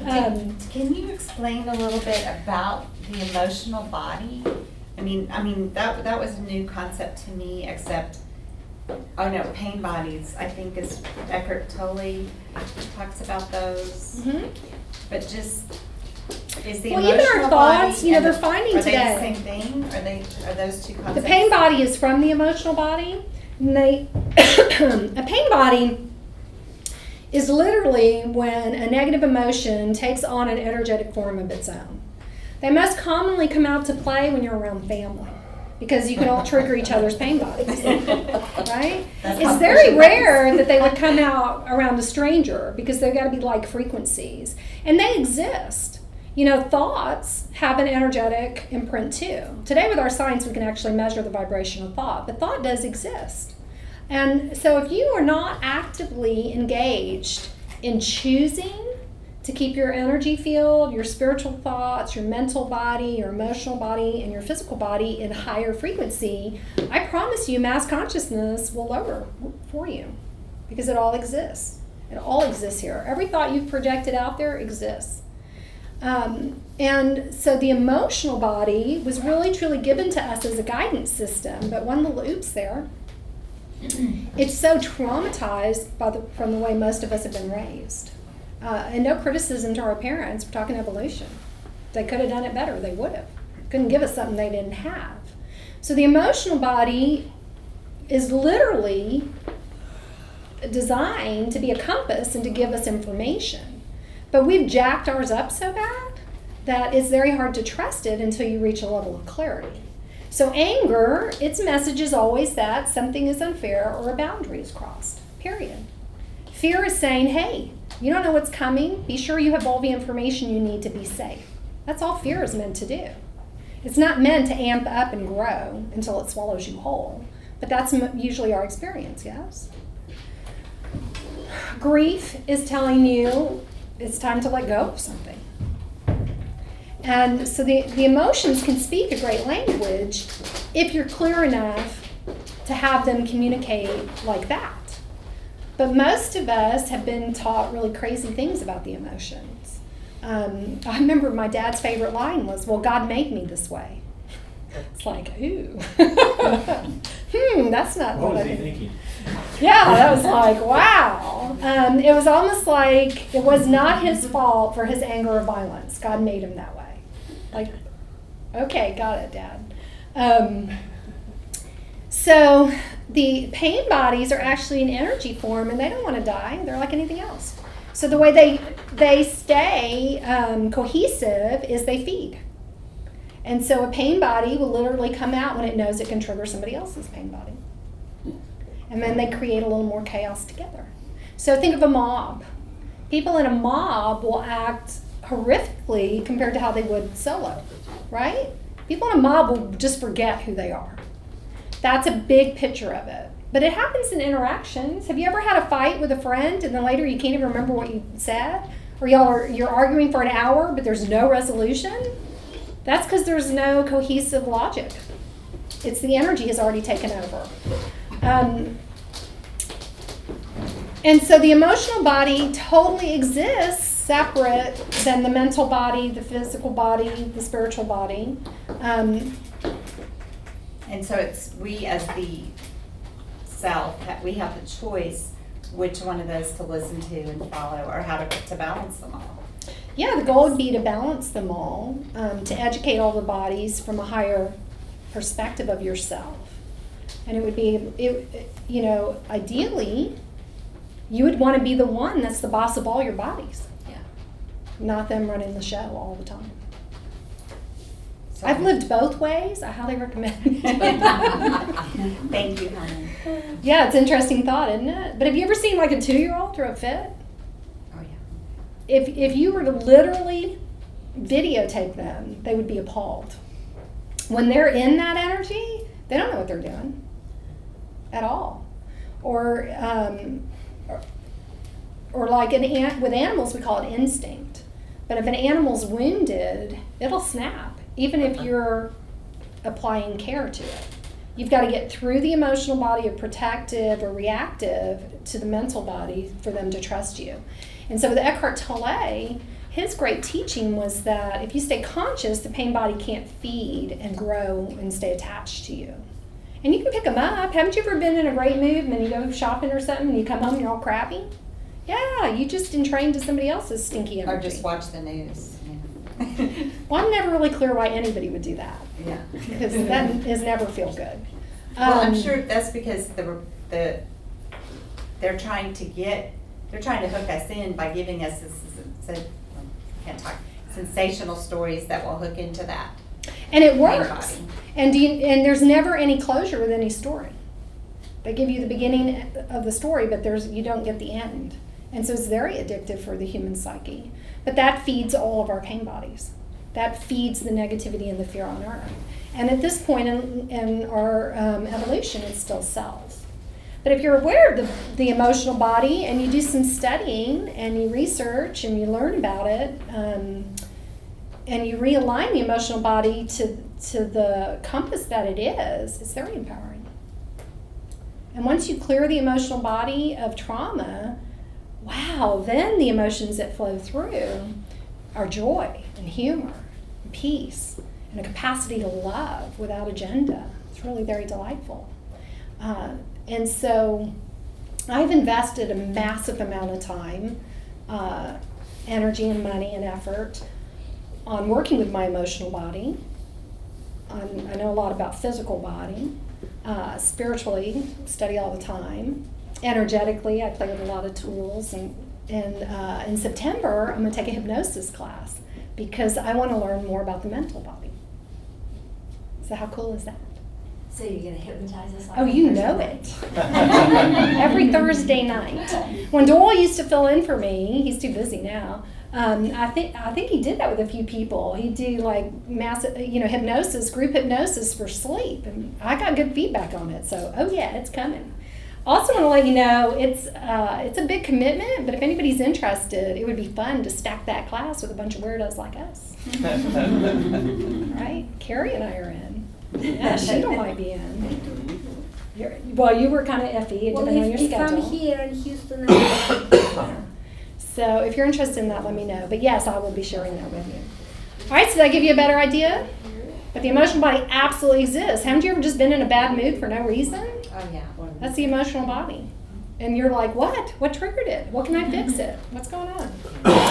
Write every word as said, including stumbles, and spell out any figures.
Um, Can you explain a little bit about the emotional body? I mean, I mean that that was a new concept to me. Except, oh no, pain bodies. I think is Eckhart Tolle talks about those. mm-hmm. But just is the Well, even emotional our thoughts, body you know, and they're the- finding are today. they the same thing? Are they are those two The concepts? pain body is from the emotional body. And they, a pain body is literally when a negative emotion takes on an energetic form of its own. They most commonly come out to play when you're around family, because you can all trigger each other's pain bodies, right? That's It's how very pushing rare buttons. that they would come out around a stranger, because they've got to be like frequencies, and they exist. You know, thoughts have an energetic imprint too. Today with our science, we can actually measure the vibration of thought, but thought does exist. And so if you are not actively engaged in choosing to keep your energy field, your spiritual thoughts, your mental body, your emotional body, and your physical body in higher frequency, I promise you mass consciousness will lower for you, because it all exists. It all exists here. Every thought you've projected out there exists. Um, and so the emotional body was really truly given to us as a guidance system, but one little oops there. It's so traumatized by the, from the way most of us have been raised. Uh, and no criticism to our parents. We're talking evolution. They could have done it better. They would have. Couldn't give us something they didn't have. So the emotional body is literally designed to be a compass and to give us information. But we've jacked ours up so bad that it's very hard to trust it until you reach a level of clarity. So anger, its message is always that something is unfair or a boundary is crossed, period. Fear is saying, hey, you don't know what's coming. Be sure you have all the information you need to be safe. That's all fear is meant to do. It's not meant to amp up and grow until it swallows you whole. But that's usually our experience, yes? Grief is telling you it's time to let go of something. And so the, the emotions can speak a great language if you're clear enough to have them communicate like that. But most of us have been taught really crazy things about the emotions. Um, I remember my dad's favorite line was, well, God made me this way. It's like, ooh. hmm, that's not What what was I he think. thinking? Yeah, that was like, wow. Um, it was almost like it was not his fault for his anger or violence. God made him that way. Like, okay, got it, Dad. Um, so the pain bodies are actually an energy form, and they don't want to die. They're like anything else. So the way they they stay um, cohesive is they feed. And so a pain body will literally come out when it knows it can trigger somebody else's pain body. And then they create a little more chaos together. So think of a mob. People in a mob will act horrifically compared to how they would solo, right? People in a mob will just forget who they are. That's a big picture of it. But it happens in interactions. Have you ever had a fight with a friend and then later you can't even remember what you said? Or y'all are you're arguing for an hour but there's no resolution? That's because there's no cohesive logic. It's the energy has already taken over. Um, and so the emotional body totally exists separate than the mental body, the physical body, the spiritual body. Um, And so it's we as the self, ha- we have the choice which one of those to listen to and follow, or how to to balance them all. yeah, the goal would be to balance them all, um, to educate all the bodies from a higher perspective of yourself. And it would be, it, you know, ideally, you would want to be the one that's the boss of all your bodies. Yeah. Not them running the show all the time. So I've lived both ways. I highly recommend it. Thank you, Helen. Yeah, it's an interesting thought, isn't it? But have you ever seen like a two-year-old throw a fit? Oh yeah. If if you were to literally videotape them, they would be appalled. When they're in that energy, they don't know what they're doing at all. Or um, or, or like an ant, with animals, we call it instinct. But if an animal's wounded, it'll snap, even if you're applying care to it. You've got to get through the emotional body of protective or reactive to the mental body for them to trust you. And so with Eckhart Tolle, his great teaching was that if you stay conscious, the pain body can't feed and grow and stay attached to you. And you can pick them up. Haven't you ever been in a great mood and then you go shopping or something and you come home and you're all crappy? Yeah, you just entrained to somebody else's stinky energy. Or just watch the news. Yeah. Well, I'm never really clear why anybody would do that. Yeah. Because that is never feel good. Well, I'm Um, sure that's because the, the, they're trying to get, they're trying to hook us in by giving us this, this, this I can't talk, sensational stories that will hook into that. And it pain works. body. And do you, and there's never any closure with any story. They give you the beginning of the story, but there's you don't get the end. And so it's very addictive for the human psyche. But that feeds all of our pain bodies. That feeds the negativity and the fear on earth. And at this point in, in our um, evolution, it's still cells. But if you're aware of the, the emotional body and you do some studying and you research and you learn about it, um, and you realign the emotional body to, to the compass that it is, it's very empowering. And once you clear the emotional body of trauma, wow, then the emotions that flow through are joy and humor and peace and a capacity to love without agenda. It's really very delightful. Uh, and so I've invested a massive amount of time, uh, energy and money and effort on working with my emotional body. Um, I know a lot about physical body. Uh, spiritually, study all the time. Energetically, I play with a lot of tools. And, and uh, in September, I'm going to take a hypnosis class because I want to learn more about the mental body. So how cool is that? So you're going to hypnotize us? Oh, you know it. Every Thursday night. When Doyle used to fill in for me, he's too busy now. Um, I think I think he did that with a few people. He'd do like massive, you know, hypnosis, group hypnosis for sleep, and I got good feedback on it. So, oh yeah, it's coming. Also, want to let you know it's uh, it's a big commitment, but if anybody's interested, it would be fun to stack that class with a bunch of weirdos like us. Right? Carrie and I are in. Yeah, Sheila might be in. You're, well, you were kind of iffy, Well, depending on if, your if I'm schedule. here in Houston, I So if you're interested in that, let me know. But yes, I will be sharing that with you. All right, so did that give you a better idea? But the emotional body absolutely exists. Haven't you ever just been in a bad mood for no reason? Oh, yeah. That's the emotional body. And you're like, what? What triggered it? What can I fix it? What's going on?